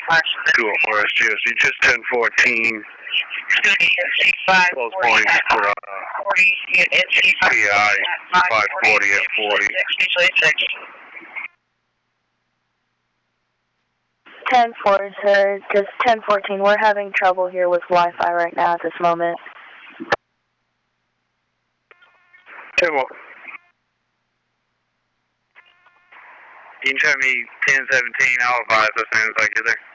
204 SGSC, just 1014. Close points for PI 540 at 40. 10-4, sir. Just 1014. We're having trouble here with Wi-Fi right now at this moment. 10 what? Can you tell me 1017? I'll advise as soon as I get there.